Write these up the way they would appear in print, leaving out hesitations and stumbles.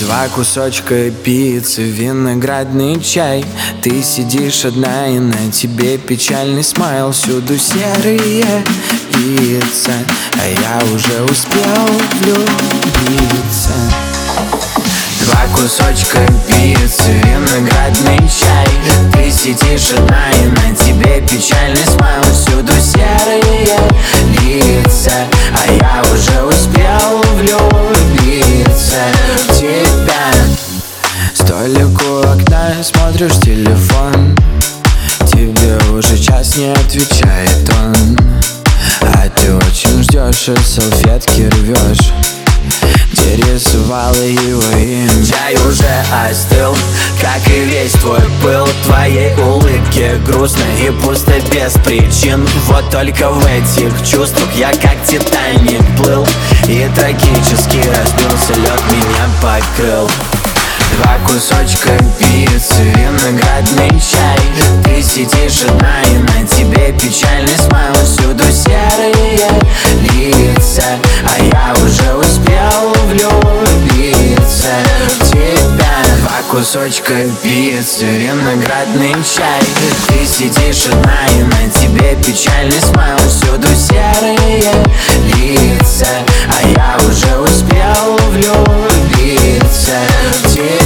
Два кусочка пиццы, виноградный чай. Ты сидишь одна и на тебе печальный смайл. Всюду серые лица, а я уже успел влюбиться. Два кусочка пиццы, виноградный чай. Ты сидишь одна и на тебе печальный смайл. Всюду серые лица, а я уже успел влюбиться в тебя. Столик у окна, смотришь в телефон. Тебе уже час не отвечает он, а ты очень ждешь и салфетки рвешь, где рисовала его имя. Чай уже остыл, как и весь твой пыл. Твоей улыбке грустно и пусто без причин. Вот только в этих чувствах я как Титаник плыл, и трагически разбился лед, меня покрыл. Два кусочка пиццы, виноградный чай. Ты сидишь одна и на тебе печальный смайл. Всюду серые лица, а я уже успел влюбиться в тебя. Два кусочка пиццы, виноградный чай. Ты сидишь одна и на тебе печальный смайл. Всюду серые лица, а я уже успел влюбиться в тебя.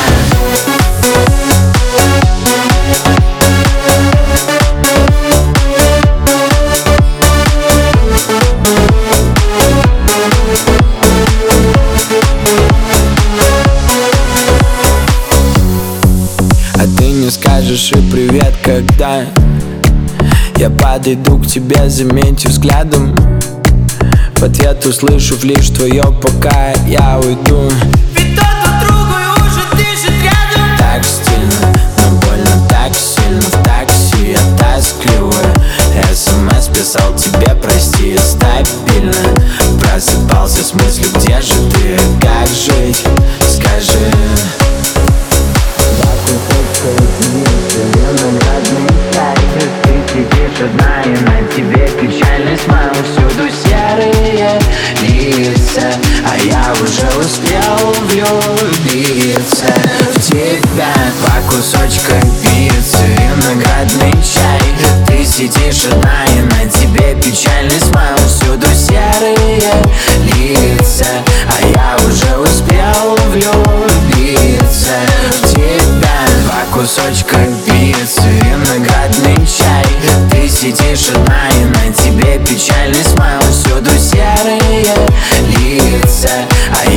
А ты не скажешь и привет, когда я подойду к тебе, заметив взглядом. В ответ услышу лишь твое «пока», я уйду. Ведь тот друг другу уже дышит рядом. Так стильно, но больно так сильно. В такси я тоскливый. СМС писал тебе прости стабильно. Просыпался с мыслью, где же ты, как жить, скажи. Ты сидишь одна и на тебе печальный смайл. Всюду серые лица, а я уже успел влюбиться в тебя. Два кусочка пиццы, виноградный чай. Ты сидишь одна и на тебе печальный смайл. Всюду серые лица, а я уже успел влюбиться в тебя. Два кусочка пиццы, виноградный чай. Ты сидишь одна и на тебе печальный смайл. Всюду серые лица, а